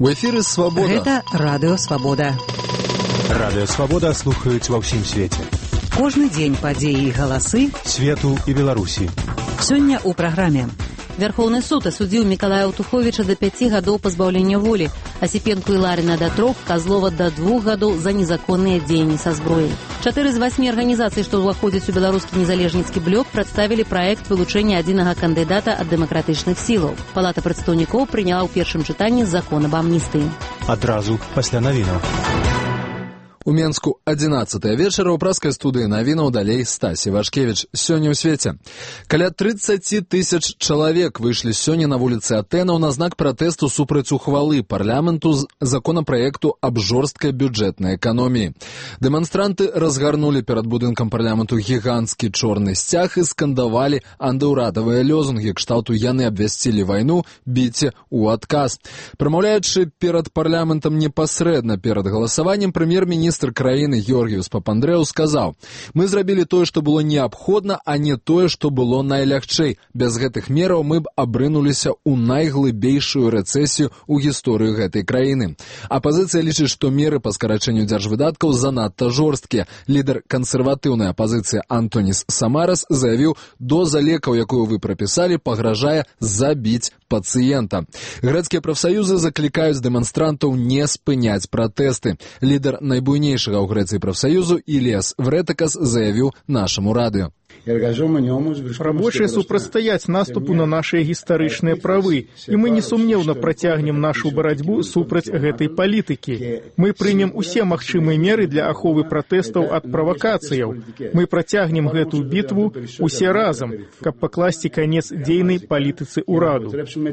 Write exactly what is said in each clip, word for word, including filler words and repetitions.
У эфіры «Свабода». Гэта радыё «Свабода». Радыё «Свабода» слухаюць ва ўсім свеце. Кожны дзень падзеі і галасы свету і Беларусі. Сёння ў праграме. Вярхоўны суд асудзіў Мікалая Аўтуховіча да пяці гадоў пазбаўлення волі, Асіпенку і Ларіна да трох, Казлова да двух гадоў за незаконныя дзеянні са зброяй. Чатыры з васьмі арганізацый, што ўваходзяць у беларускі незалежніцкі блок, прадставілі праект вылучэння адзінага кандыдата ад дэмакратычных сілаў. Палата прадстаўнікоў прыняла ў першым чытанні закон аб амністыі. Адразу пасля навінаў. У Менску адзінаццатая вечара ў праскай студыі навінаў далей Стасі Вашкевіч. Сёння ў свеце. Каля тридцать тысяч чалавек выйшлі сёння на вуліцы Атэнаў на знак пратэсту супраць ухвалы парламенту з законапраекту аб жорсткай бюджэтнай эканоміі. Дэманстранты разгарнулі перад будынкам парламенту гіганцкі чорны сцяг і скандавалі антыўрадавыя лёзунгі кшталту «Яны абвясцілі вайну, біце ў адказ». Прамаўляючы перад парламентам непасрэдна перад галасаваннем, прэм'ер-міністр Міністр краіны Георгіюс Папандрэў сказаў: «Мы зрабілі тое, што было неабходна, а не тое, што было найлягчэй. Без гэтых мераў мы б абрынуліся ў найглыбейшую рэцэсію ў гісторыю гэтай краіны». Апазіцыя лічыць, што меры па скарачэнню дзяржвыдаткаў занадта жорсткія. Лідар кансерватыўнай апазіцыі Антоніс Самарас заявіў: «Доза лекаў, якую вы прапісалі, пагражае забіць пацыента». Грэцкія прафсаюзы заклікаюць дэманстрантаў не спыняць пратэсты. Лідар найбуйнейшага ў Грэцыі прафсаюзу Іліас Врэтакас заявіў нашаму радыё: «Рабочие супрацьстаяць наступу на нашыя гістарычныя правы, і мы несумнеўна працягнем нашу барацьбу супраць гэтай палітыкі. Мы прымем усе магчымыя меры для аховы пратэстаў ад правакацыяў. Мы працягнем гэтую бітву усе разам, каб пакласці канец дзейнай палітыцы ўраду».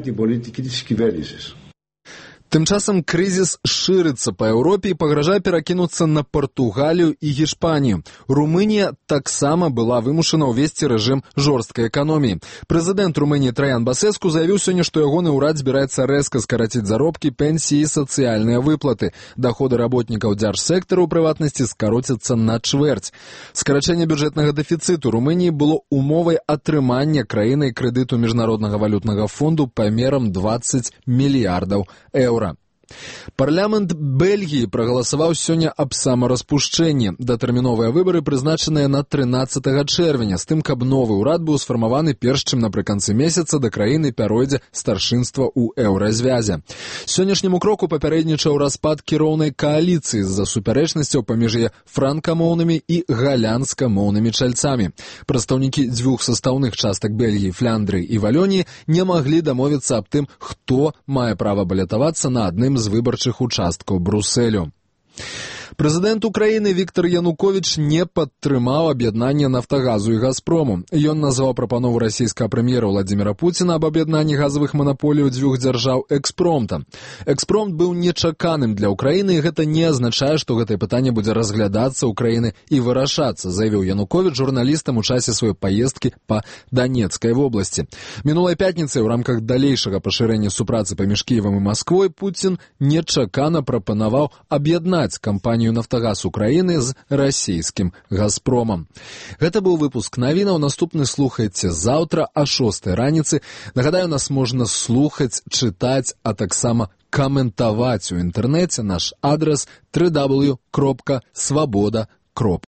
Тым часам крызіс шырыцца па Еўропе і пагражае перакінуцца на Партугалію і Гішпанію. Румынія таксама была вымушана ўвесці рэжым жорсткай эканоміі. Прэзідэнт Румыніі Траян Басэску заявіў сёння, што ягоны ўрад збіраецца рэзка скараціць заробкі, пенсіі і сацыяльныя выплаты. Даходы работнікаў дзяржсектару, у прыватнасці, скароцяцца на чвэрць. Скарачэнне бюджэтнага дэфіцыту Румыніі было умовай атрымання краінай крэдыту Міжнароднага валютнага фонду памерам двадцать мільярдаў еўра. Парламент Бельгіі прагаласаваў сёння аб самараспушчэнні. Датэрміновыя выбары прызначаныя на трынаццатага чэрвеня, з тым, каб новы ўрад быў сфармаваны перш чым напрыканцы месяца да краіны пяройдзе старшынства ў еўразвязе. Сённяшняму кроку папярэднічаў распад кіроўнай кааліцыі з-за супярэчнасцяў паміж яе франкамоўнымі і галянскамоўнымі чальцамі. Прадстаўнікі дзвюх састаўных частак Бельгіі, Фляндрыі і Валёніі не маглі дамовіцца аб тым, хто мае права балятавацца на адным з выбарчых участкаў Брусэлю. Прэзідэнт Украіны Віктар Януковіч не падтрымаў аб'яднанне «Нафтагазу» і «Газпрому». Ён назваў прапанову расійскага прэм'ера Владзіміра Пуціна аб аб'яднанні газавых манаполій дзвюх дзяржаў экспромтам. Экспромт быў нечаканым для Украіны, і гэта не азначае, што гэтае пытанне будзе разглядацца ў краіны і вырашацца, заявіў Януковіч журналістам у часе сваёй паездкі па Данецкай вобласці. Мінулай пятніцай у рамках далейшага пашырэння супрацы паміж Кіевам і Масквой Пуцін нечакана прапанаваў аб'яднаць кампанію «Нафтагаз» Украіны з расійскім «Газпромам». Гэта быў выпуск навінаў. Наступны слухайце заўтра а шостай раніцы. Нагадаю, нас можна слухаць, чытаць, а таксама каментаваць у інтэрнэце. Наш адрас дабл ю дабл ю дабл ю крапка свабода крапка